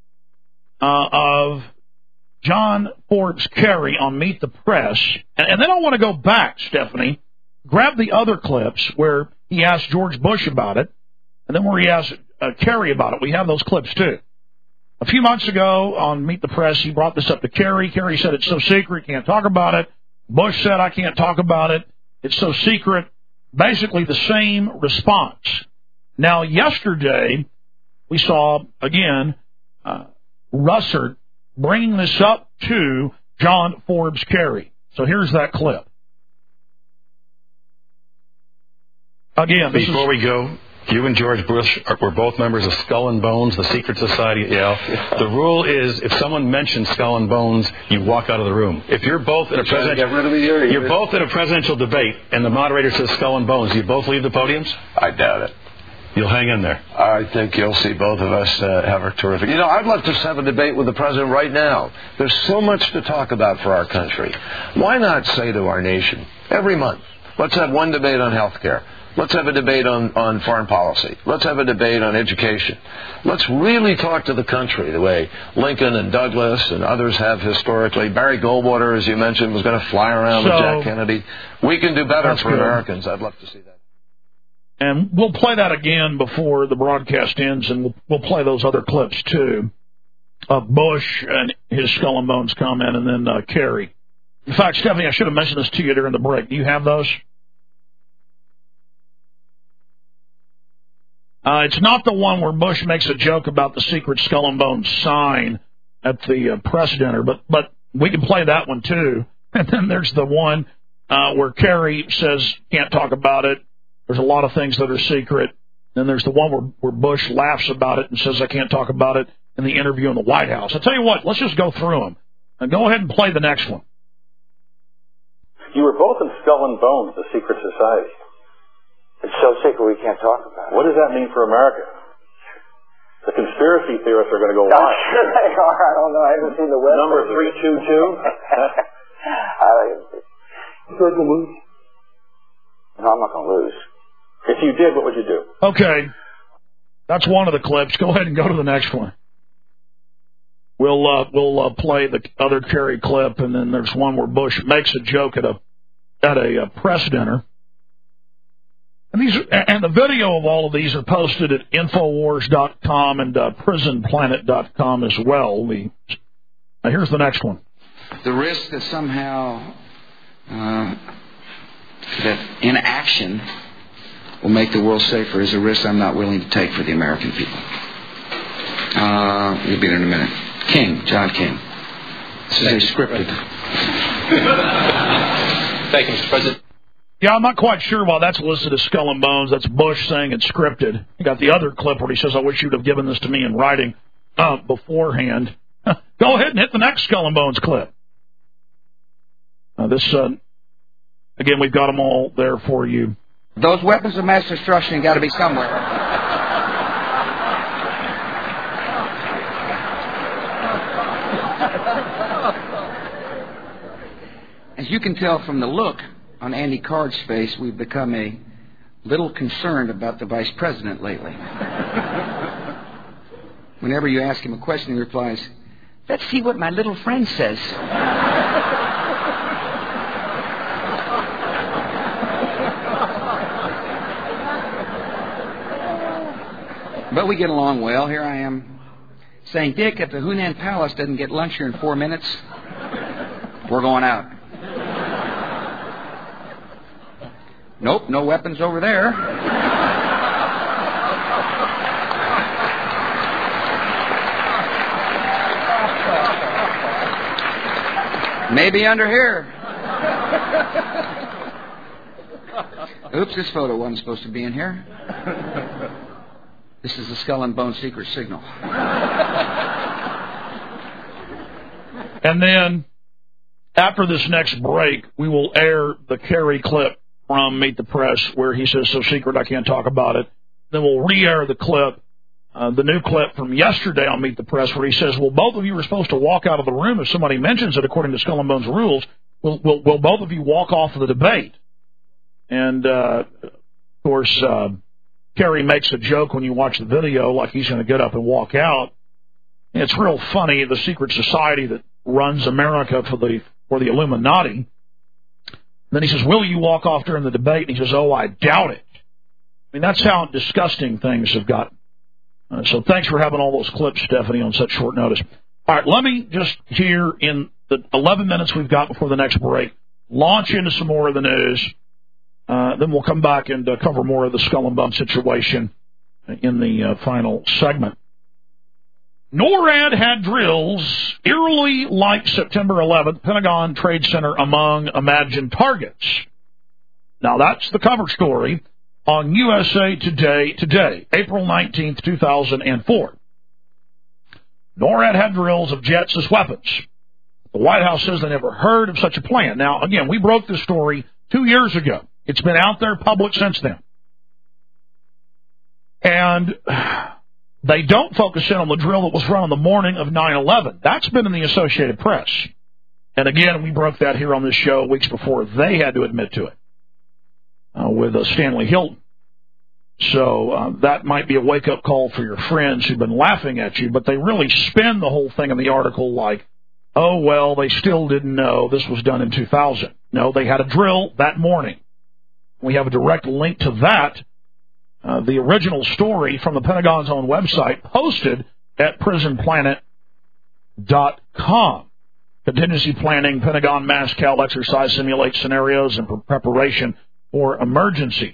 of John Forbes Kerry on Meet the Press, and then I want to go back, Stephanie, grab the other clips where he asked George Bush about it, and then where he asked Kerry about it. We have those clips, too. A few months ago on Meet the Press, he brought this up to Kerry. Kerry said it's so secret, can't talk about it. Bush said, I can't talk about it. It's so secret. Basically the same response. Now, yesterday, we saw, again, Russert bringing this up to John Forbes Kerry. So here's that clip. Again, before we go, You and George Bush were both members of Skull and Bones, the secret society at Yale. The rule is if someone mentions Skull and Bones, you walk out of the room. If you're both in a you're both in a presidential debate and the moderator says Skull and Bones, do you both leave the podiums? I doubt it. You'll hang in there. I think you'll see both of us have a terrific... You know, I'd love to have a debate with the president right now. There's so much to talk about for our country. Why not say to our nation, every month, let's have one debate on health care. Let's have a debate on foreign policy. Let's have a debate on education. Let's really talk to the country the way Lincoln and Douglas and others have historically. Barry Goldwater, as you mentioned, was going to fly around with Jack Kennedy. We can do better for Americans. I'd love to see that. And we'll play that again before the broadcast ends, and we'll play those other clips, too, of Bush and his Skull and Bones comment, and then Kerry. In fact, Stephanie, I should have mentioned this to you during the break. Do you have those? It's not the one where Bush makes a joke about the secret Skull and Bones sign at the press dinner, but we can play that one, too. And then there's the one where Kerry says, can't talk about it. There's a lot of things that are secret. Then there's the one where Bush laughs about it and says, I can't talk about it in the interview in the White House. I'll tell you what, let's just go through them. And go ahead and play the next one. You were both in Skull and Bones, the secret society. It's so secret we can't talk about it. What does that mean for America? The conspiracy theorists are going to go wild. I'm sure they are. I don't know. I haven't seen the web. Number 322? You're going to lose. No, I'm not going to lose. If you did, what would you do? Okay. That's one of the clips. Go ahead and go to the next one. We'll play the other Kerry clip, and then there's one where Bush makes a joke at a press dinner. And the video of all of these are posted at Infowars.com and PrisonPlanet.com as well. Here's the next one. The risk that somehow that inaction will make the world safer is a risk I'm not willing to take for the American people. You'll be there in a minute. John King. This is a scripted. Thank you, Mr. President. Yeah, I'm not quite sure why that's listed as Skull and Bones. That's Bush saying it's scripted. You got the other clip where he says, I wish you'd have given this to me in writing beforehand. Go ahead and hit the next Skull and Bones clip. Again, we've got them all there for you. Those weapons of mass destruction got to be somewhere. As you can tell from the look on Andy Card's face, we've become a little concerned about the vice president lately. Whenever you ask him a question, he replies, let's see what my little friend says. But we get along well. Here I am saying, Dick, if the Hunan Palace doesn't get lunch here in 4 minutes, we're going out. Nope, no weapons over there. Maybe under here. Oops, this photo wasn't supposed to be in here. This is the Skull and Bones secret signal. And then, after this next break, we will air the Kerry clip from Meet the Press where he says, so secret I can't talk about it. Then we'll re-air the clip, the new clip from yesterday on Meet the Press where he says, well, both of you are supposed to walk out of the room if somebody mentions it according to Skull and Bones rules. Will both of you walk off of the debate? And, of course, Kerry makes a joke when you watch the video like he's going to get up and walk out. And it's real funny, the secret society that runs America for the Illuminati. Then he says, will you walk off during the debate? And he says, oh, I doubt it. I mean, that's how disgusting things have gotten. So thanks for having all those clips, Stephanie, on such short notice. All right, let me just here in the 11 minutes we've got before the next break, launch into some more of the news. Then we'll come back and cover more of the Skull and Bones situation in the final segment. NORAD had drills eerily like September 11th, Pentagon Trade Center among imagined targets. Now, that's the cover story. on USA today, April 19th, 2004. NORAD had drills of jets as weapons. The White House says they never heard of such a plan. Now, again, we broke this story 2 years ago. It's been out there public since then. And they don't focus in on the drill that was run on the morning of 9/11. That's been in the Associated Press. And again, we broke that here on this show weeks before they had to admit to it with Stanley Hilton. So that might be a wake-up call for your friends who've been laughing at you, but they really spin the whole thing in the article like, oh, well, they still didn't know this was done in 2000. No, they had a drill that morning. We have a direct link to that, the original story from the Pentagon's own website, posted at prisonplanet.com. Contingency planning, Pentagon mass cal exercise simulates scenarios and preparation for emergencies.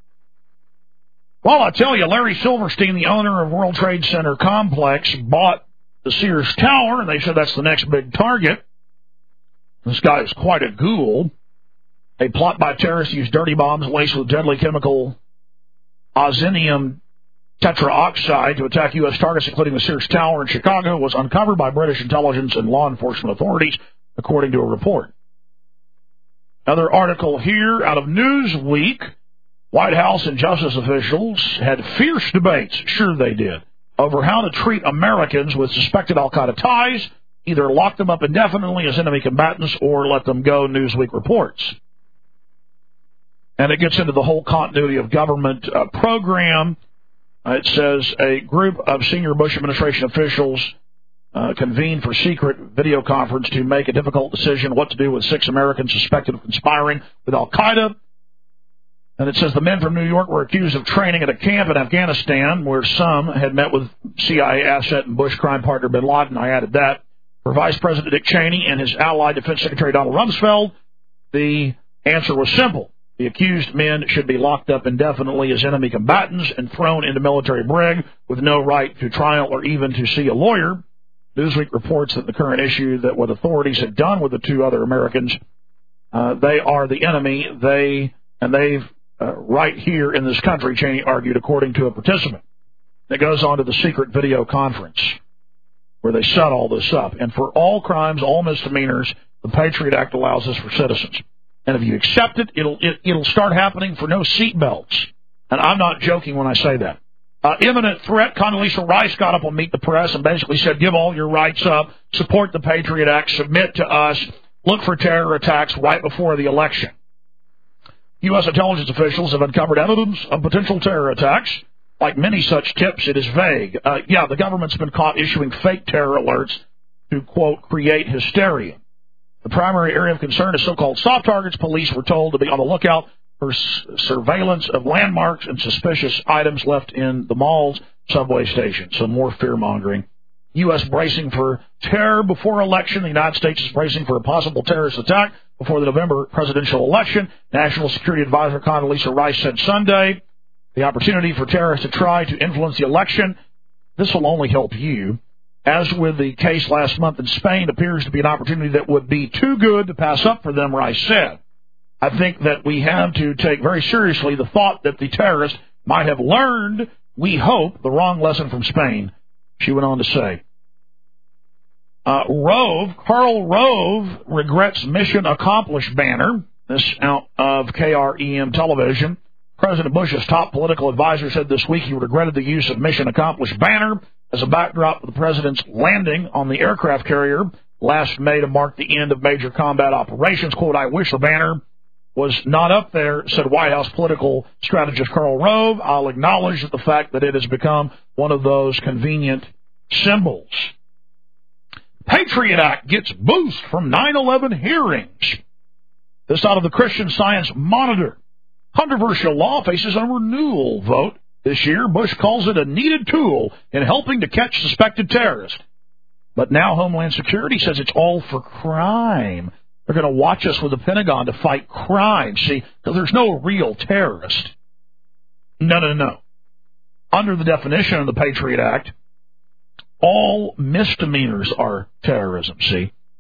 Well, I tell you, Larry Silverstein, the owner of World Trade Center Complex, bought the Sears Tower, and they said that's the next big target. This guy is quite a ghoul. A plot by terrorists used dirty bombs laced with deadly chemical ozonium tetraoxide to attack U.S. targets, including the Sears Tower in Chicago, was uncovered by British intelligence and law enforcement authorities, according to a report. Another article here out of Newsweek. White House and justice officials had fierce debates, sure they did, over how to treat Americans with suspected al-Qaeda ties, either lock them up indefinitely as enemy combatants or let them go, Newsweek reports. And it gets into the whole continuity of government program. It says a group of senior Bush administration officials convened for secret video conference to make a difficult decision what to do with 6 Americans suspected of conspiring with al-Qaeda. And it says the men from New York were accused of training at a camp in Afghanistan where some had met with CIA asset and Bush crime partner bin Laden. I added that. For Vice President Dick Cheney and his ally, Defense Secretary Donald Rumsfeld, the answer was simple. The accused men should be locked up indefinitely as enemy combatants and thrown into military brig with no right to trial or even to see a lawyer. Newsweek reports that the current issue that what authorities had done with the 2 other Americans, they are the enemy. They've right here in this country, Cheney argued, according to a participant. It goes on to the secret video conference where they set all this up. And for all crimes, all misdemeanors, the Patriot Act allows this for citizens. And if you accept it, it'll start happening for no seat belts. And I'm not joking when I say that. Imminent threat, Condoleezza Rice got up on Meet the Press and basically said, give all your rights up, support the Patriot Act, submit to us, look for terror attacks right before the election. U.S. intelligence officials have uncovered evidence of potential terror attacks. Like many such tips, it is vague. The government's been caught issuing fake terror alerts to, quote, create hysteria. The primary area of concern is so-called soft targets. Police were told to be on the lookout for surveillance of landmarks and suspicious items left in the malls, subway stations. So more fear-mongering. U.S. bracing for terror before election. The United States is bracing for a possible terrorist attack before the November presidential election. National Security Advisor Condoleezza Rice said Sunday, the opportunity for terrorists to try to influence the election. This will only help you. As with the case last month in Spain, appears to be an opportunity that would be too good to pass up for them, Rice said. I think that we have to take very seriously the thought that the terrorists might have learned, we hope, the wrong lesson from Spain, she went on to say. Karl Rove regrets mission accomplished banner. This out of KREM television. President Bush's top political advisor said this week he regretted the use of mission accomplished banner as a backdrop of the president's landing on the aircraft carrier last May to mark the end of major combat operations. Quote, I wish the banner was not up there, said White House political strategist Karl Rove. I'll acknowledge the fact that it has become one of those convenient symbols. Patriot Act gets boost from 9/11 hearings. This out of the Christian Science Monitor. Controversial law faces a renewal vote this year. Bush calls it a needed tool in helping to catch suspected terrorists. But now Homeland Security says it's all for crime. They're going to watch us with the Pentagon to fight crime. See, because there's no real terrorist. No. Under the definition of the Patriot Act, all misdemeanors are terrorism, see.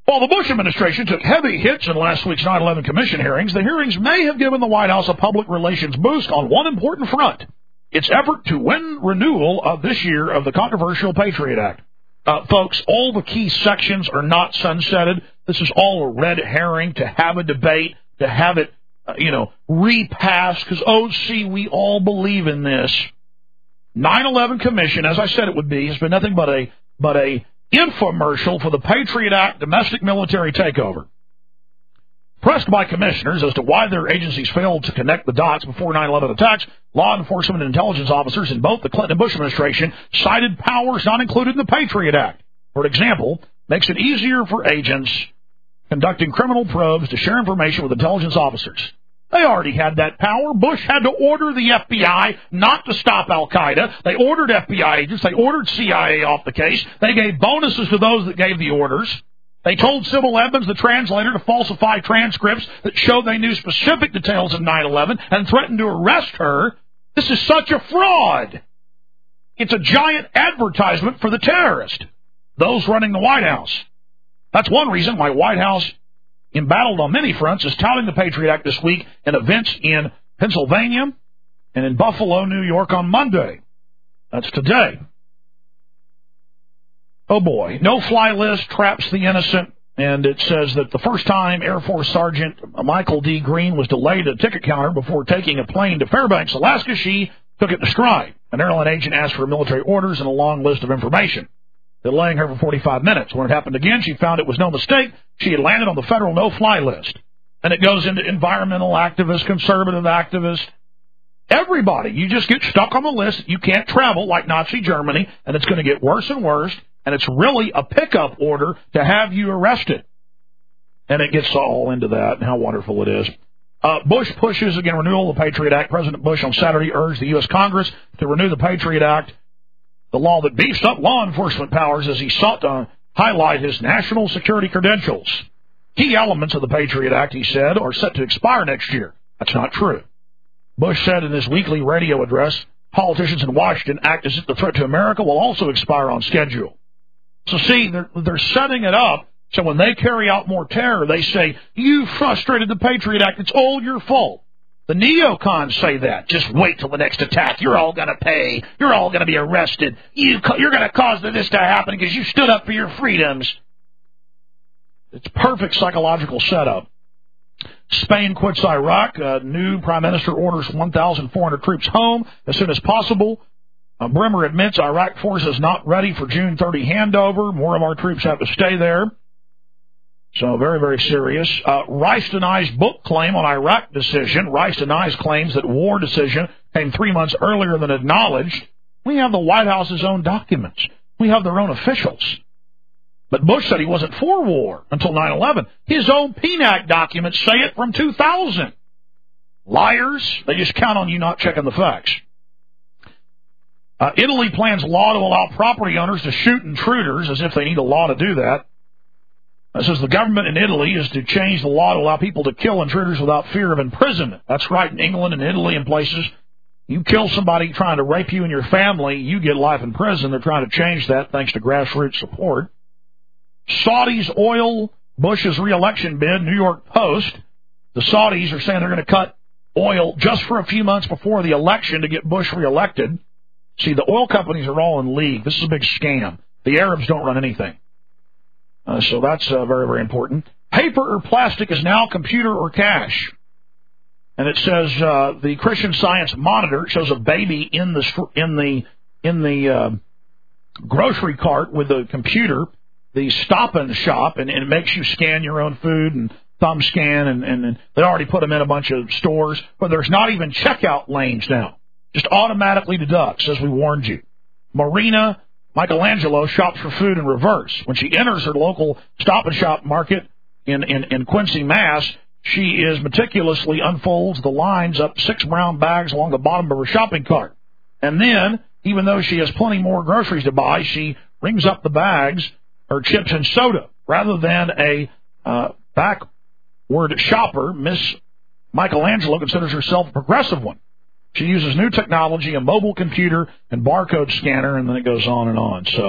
While the Bush administration took heavy hits in last week's 9/11 Commission hearings, the hearings may have given the White House a public relations boost on one important front, its effort to win renewal of this year of the controversial Patriot Act. Folks, all the key sections are not sunsetted. This is all a red herring to have a debate, to have it, repassed, because, we all believe in this. 9/11 Commission, as I said it would be, has been nothing but a infomercial for the Patriot Act domestic military takeover. Pressed by commissioners as to why their agencies failed to connect the dots before 9/11 attacks, law enforcement and intelligence officers in both the Clinton and Bush administration cited powers not included in the Patriot Act. For example, makes it easier for agents conducting criminal probes to share information with intelligence officers. They already had that power. Bush had to order the FBI not to stop al-Qaeda. They ordered FBI agents. They ordered CIA off the case. They gave bonuses to those that gave the orders. They told Sybil Evans, the translator, to falsify transcripts that showed they knew specific details of 9/11 and threatened to arrest her. This is such a fraud. It's a giant advertisement for the terrorist, those running the White House. That's one reason why White House, embattled on many fronts, is touting the Patriot Act this week in events in Pennsylvania and in Buffalo, New York on Monday. That's today. Oh boy, no-fly list traps the innocent, and it says that the first time Air Force Sergeant Michael D. Green was delayed at a ticket counter before taking a plane to Fairbanks, Alaska, she took it in stride. An airline agent asked for military orders and a long list of information, delaying her for 45 minutes. When it happened again, she found it was no mistake. She had landed on the federal no-fly list. And it goes into environmental activists, conservative activists, everybody. You just get stuck on the list. You can't travel like Nazi Germany, and it's going to get worse and worse, and it's really a pickup order to have you arrested. And it gets all into that and how wonderful it is. Bush pushes, again, renewal of the Patriot Act. President Bush on Saturday urged the U.S. Congress to renew the Patriot Act, the law that beefs up law enforcement powers as he sought to highlight his national security credentials. Key elements of the Patriot Act, he said, are set to expire next year. That's not true. Bush said in his weekly radio address, politicians in Washington act as if the threat to America will also expire on schedule. So see, they're setting it up so when they carry out more terror, they say, you frustrated the Patriot Act, it's all your fault. The neocons say that. Just wait till the next attack. You're all going to pay. You're all going to be arrested. You're going to cause this to happen because you stood up for your freedoms. It's perfect psychological setup. Spain quits Iraq. New prime minister orders 1,400 troops home as soon as possible. Bremer admits Iraq forces not ready for June 30 handover. More of our troops have to stay there. So very, very serious. Rice denies book claim on Iraq decision. Rice denies claims that war decision came 3 months earlier than acknowledged. We have the White House's own documents. We have their own officials. But Bush said he wasn't for war until 9/11. His own PNAC documents say it from 2000. Liars. They just count on you not checking the facts. Italy plans law to allow property owners to shoot intruders as if they need a law to do that. It says the government in Italy is to change the law to allow people to kill intruders without fear of imprisonment. That's right, in England and Italy and places. You kill somebody trying to rape you and your family, you get life in prison. They're trying to change that thanks to grassroots support. Saudis oil Bush's re-election bid, New York Post. The Saudis are saying they're going to cut oil just for a few months before the election to get Bush reelected. See, the oil companies are all in league. This is a big scam. The Arabs don't run anything. So that's very, very important. Paper or plastic is now computer or cash. And it says the Christian Science Monitor shows a baby in the grocery cart with a computer, the Stop and Shop, and it makes you scan your own food and thumb scan, and they already put them in a bunch of stores, but there's not even checkout lanes now. Just automatically deducts, as we warned you. Marina Michelangelo shops for food in reverse. When she enters her local Stop and Shop market in Quincy, Mass., she is meticulously unfolds the lines up 6 brown bags along the bottom of her shopping cart. And then, even though she has plenty more groceries to buy, she rings up the bags, or chips and soda. Rather than a backward shopper, Miss Michelangelo considers herself a progressive one. She uses new technology, a mobile computer, and barcode scanner, and then it goes on and on. So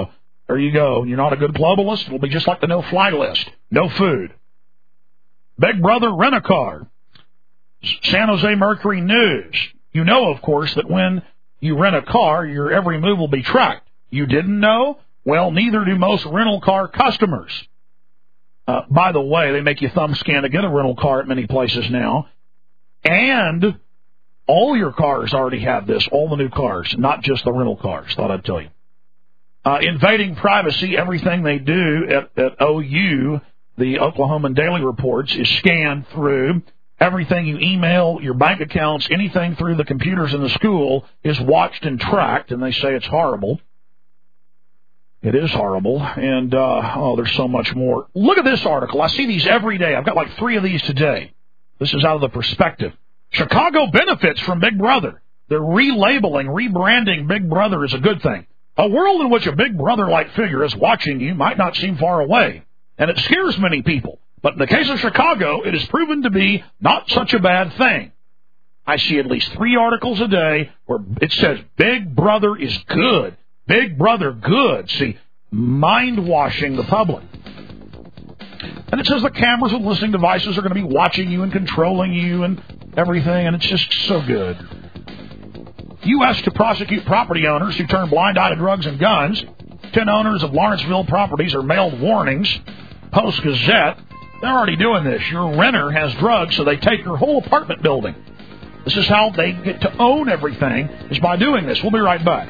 There you go. You're not a good globalist. It'll be just like the no-fly list. No food. Big Brother Rent-A-Car. San Jose Mercury News. You know, of course, that when you rent a car, your every move will be tracked. You didn't know? Well, neither do most rental car customers. By the way, they make you thumb scan to get a rental car at many places now. And all your cars already have this, all the new cars, not just the rental cars, thought I'd tell you. Invading privacy, everything they do at OU, the Oklahoman Daily Reports, is scanned through. Everything you email, your bank accounts, anything through the computers in the school is watched and tracked, and they say it's horrible. It is horrible, and, there's so much more. Look at this article. I see these every day. I've got like 3 of these today. This is out of the Perspective. Chicago benefits from Big Brother. They're relabeling, rebranding Big Brother is a good thing. A world in which a Big Brother-like figure is watching you might not seem far away, and it scares many people. But in the case of Chicago, it has proven to be not such a bad thing. I see at least 3 articles a day where it says Big Brother is good. Big Brother good. See, mind-washing the public. And it says the cameras and listening devices are going to be watching you and controlling you and everything, and it's just so good. U.S. to prosecute property owners who turn blind eye to drugs and guns. 10 owners of Lawrenceville properties are mailed warnings. Post-Gazette, they're already doing this. Your renter has drugs, so they take your whole apartment building. This is how they get to own everything, is by doing this. We'll be right back.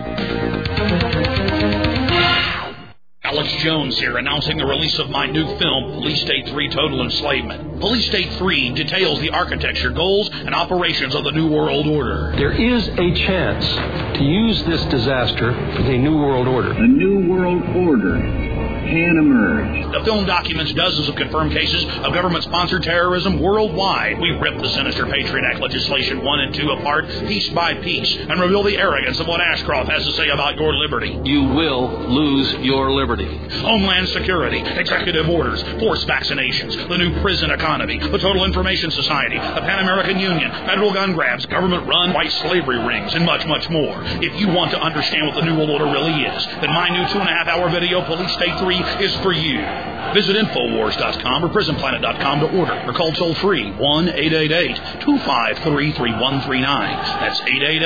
Alex Jones here, announcing the release of my new film, Police State 3 Total Enslavement. Police State 3 details the architecture, goals, and operations of the New World Order. There is a chance to use this disaster for the New World Order. A New World Order can emerge. The film documents dozens of confirmed cases of government-sponsored terrorism worldwide. We rip the sinister Patriot Act legislation 1 and 2 apart, piece by piece, and reveal the arrogance of what Ashcroft has to say about your liberty. You will lose your liberty. Homeland Security, executive orders, forced vaccinations, the new prison economy, the Total Information Society, the Pan American Union, federal gun grabs, government-run white slavery rings, and much, much more. If you want to understand what the New World Order really is, then my new 2.5-hour video, Police State 3, is for you. Visit Infowars.com or PrisonPlanet.com to order, or call toll-free 1-888-253-3139. That's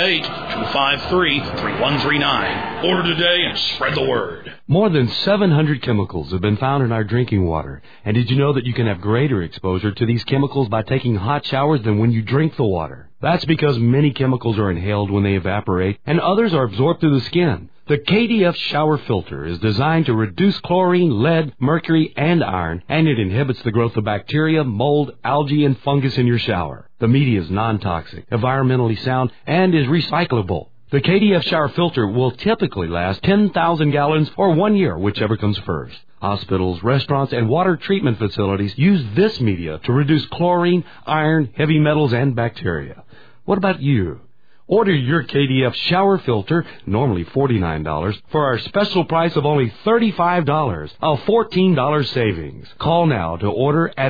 888-253-3139. Order today and spread the word. More than 700 chemicals have been found in our drinking water. And did you know that you can have greater exposure to these chemicals by taking hot showers than when you drink the water? That's because many chemicals are inhaled when they evaporate, and others are absorbed through the skin. The KDF shower filter is designed to reduce chlorine, lead, mercury, and iron, and it inhibits the growth of bacteria, mold, algae, and fungus in your shower. The media is non-toxic, environmentally sound, and is recyclable. The KDF shower filter will typically last 10,000 gallons or 1 year, whichever comes first. Hospitals, restaurants, and water treatment facilities use this media to reduce chlorine, iron, heavy metals, and bacteria. What about you? Order your KDF shower filter, normally $49, for our special price of only $35, a $14 savings. Call now to order at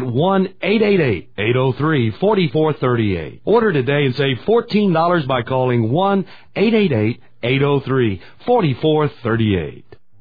1-888-803-4438. Order today and save $14 by calling 1-888-803-4438.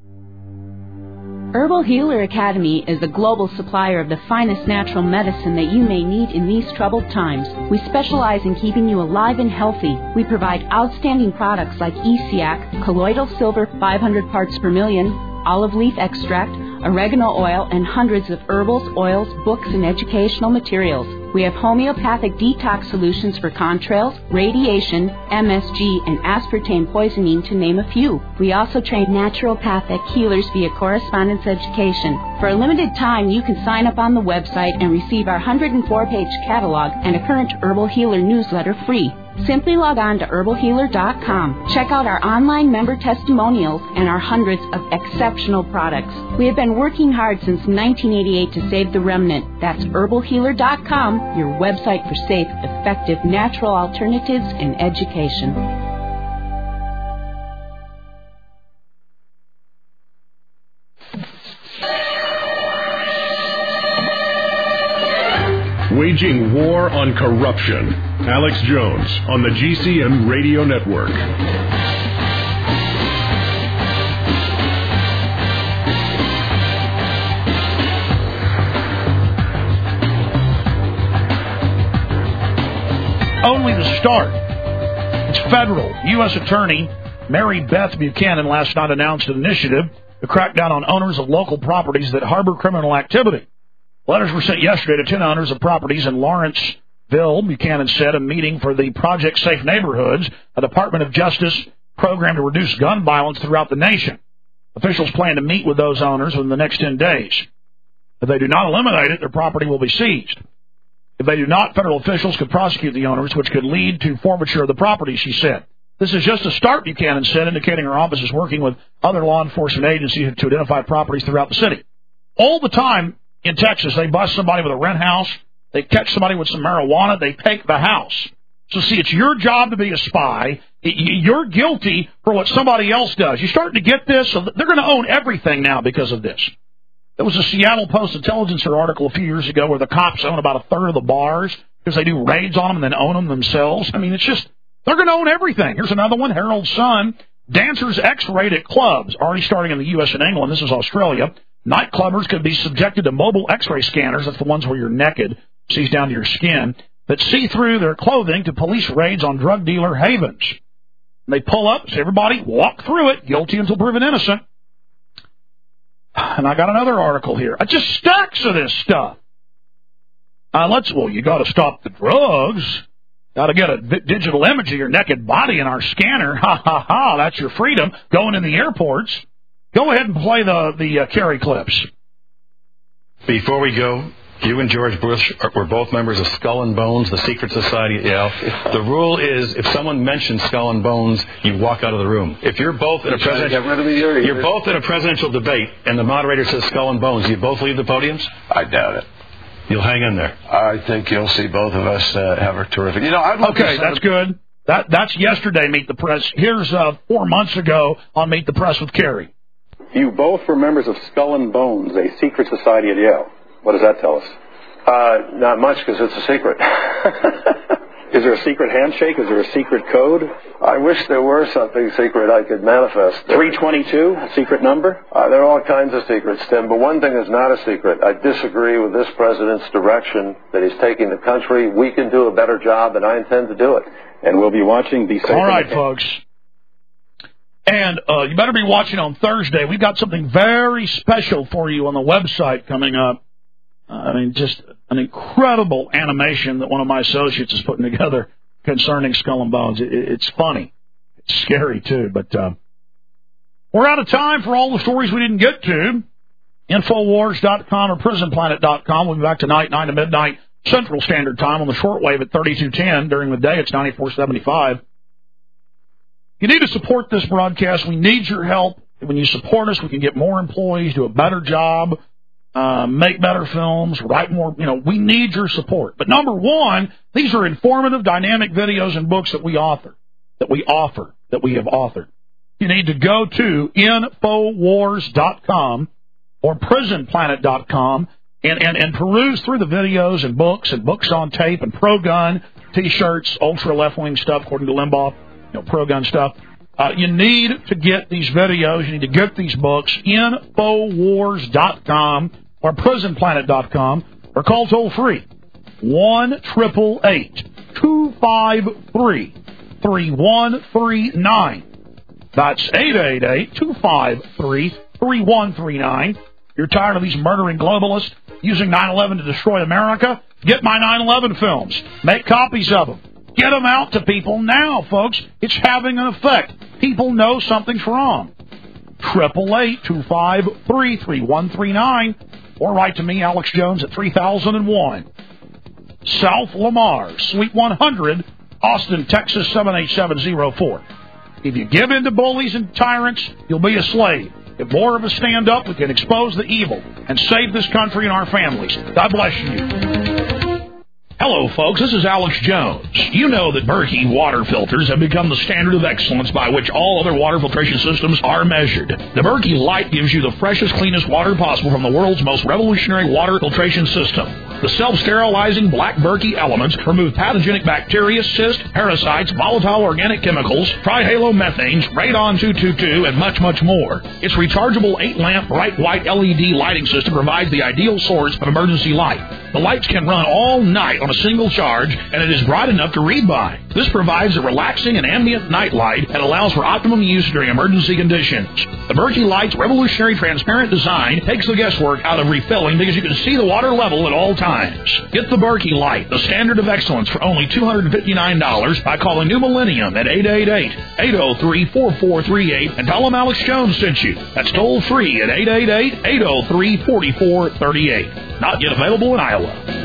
Herbal Healer Academy is the global supplier of the finest natural medicine that you may need in these troubled times. We specialize in keeping you alive and healthy. We provide outstanding products like ESIAC, colloidal silver 500 parts per million, olive leaf extract, oregano oil, and hundreds of herbals, oils, books, and educational materials. We have homeopathic detox solutions for contrails, radiation, MSG, and aspartame poisoning, to name a few. We also train naturopathic healers via correspondence education. For a limited time, you can sign up on the website and receive our 104-page catalog and a current Herbal Healer newsletter free. Simply log on to herbalhealer.com. Check out our online member testimonials and our hundreds of exceptional products. We have been working hard since 1988 to save the remnant. That's herbalhealer.com, your website for safe, effective, natural alternatives in education. Waging war on corruption. Alex Jones on the GCN Radio Network. only the start. It's federal. U.S. Attorney Mary Beth Buchanan last night announced an initiative to crack down on owners of local properties that harbor criminal activity. Letters were sent yesterday to 10 owners of properties in Lawrenceville, Buchanan said, a meeting for the Project Safe Neighborhoods, a Department of Justice program to reduce gun violence throughout the nation. Officials plan to meet with those owners within the next 10 days. If they do not eliminate it, their property will be seized. If they do not, federal officials could prosecute the owners, which could lead to forfeiture of the property, she said. This is just a start, Buchanan said, indicating her office is working with other law enforcement agencies to identify properties throughout the city. All the time in Texas, they bust somebody with a rent house. They catch somebody with some marijuana. They take the house. So, see, it's your job to be a spy. You're guilty for what somebody else does. You're starting to get this? So they're going to own everything now because of this. There was a Seattle Post-Intelligencer article a few years ago where the cops own about a third of the bars because they do raids on them and then own them themselves. I mean, it's just, they're going to own everything. Here's another one, Herald Sun. Dancers X-rayed at clubs, already starting in the U.S. and England. This is Australia. Nightclubbers could be subjected to mobile X-ray scanners. That's the ones where you're naked, sees down to your skin, that see through their clothing to police raids on drug dealer havens. And they pull up, so everybody walk through it, guilty until proven innocent. And I got another article here. Just stacks of this stuff. You got to stop the drugs. Got to get a digital image of your naked body in our scanner. Ha, ha, ha. That's your freedom. Going in the airports. Go ahead and play the Kerry clips. Before we go, you and George Bush were both members of Skull and Bones, the secret society at Yale. The rule is if someone mentions Skull and Bones, you walk out of the room. If you're both in a both in a presidential debate and the moderator says Skull and Bones, you both leave the podiums? I doubt it. You'll hang in there. I think you'll see both of us have a terrific. That's good. That's yesterday, Meet the Press. Here's 4 months ago on Meet the Press with Kerry. You both were members of Skull and Bones, a secret society at Yale. What does that tell us? Not much, because it's a secret. Is there a secret handshake? Is there a secret code? I wish there were something secret I could manifest. 322, a secret number? There are all kinds of secrets, Tim, but one thing is not a secret. I disagree with this president's direction that he's taking the country. We can do a better job, and I intend to do it. And we'll be watching the... All right, folks. And you better be watching on Thursday. We've got something very special for you on the website coming up. Just an incredible animation that one of my associates is putting together concerning Skull and Bones. It's funny. It's scary, too. But we're out of time for all the stories we didn't get to. Infowars.com or PrisonPlanet.com. We'll be back tonight, 9 to midnight, Central Standard Time on the shortwave at 3210. During the day, it's 94.75. You need to support this broadcast. We need your help. When you support us, we can get more employees, do a better job, make better films, write more. We need your support. But number one, these are informative, dynamic videos and books that we have authored. You need to go to Infowars.com or PrisonPlanet.com and peruse through the videos and books on tape and pro-gun T-shirts, ultra left-wing stuff, according to Limbaugh. Pro-gun stuff. You need to get these videos. You need to get these books. Infowars.com or PrisonPlanet.com or call toll-free 1-888-253-3139. That's 888-253-3139. You're tired of these murdering globalists using 9/11 to destroy America? Get my 9/11 films. Make copies of them. Get them out to people now, folks. It's having an effect. People know something's wrong. 888-253-3139 or write to me, Alex Jones, at 3001 South Lamar, Suite 100, Austin, Texas, 78704. If you give in to bullies and tyrants, you'll be a slave. If more of us stand up, we can expose the evil and save this country and our families. God bless you. Hello, folks. This is Alex Jones. You know that Berkey water filters have become the standard of excellence by which all other water filtration systems are measured. The Berkey Light gives you the freshest, cleanest water possible from the world's most revolutionary water filtration system. The self-sterilizing Black Berkey elements remove pathogenic bacteria, cysts, parasites, volatile organic chemicals, trihalomethanes, radon-222, and much, much more. Its rechargeable 8-lamp bright white LED lighting system provides the ideal source of emergency light. The lights can run all night on a single charge, and it is bright enough to read by. This provides a relaxing and ambient night light that allows for optimum use during emergency conditions. The Berkey Light's revolutionary transparent design takes the guesswork out of refilling because you can see the water level at all times. Get the Berkey Light, the standard of excellence, for only $259 by calling New Millennium at 888-803-4438 and tell them Alex Jones sent you. That's toll free at 888-803-4438. Not yet available in Iowa.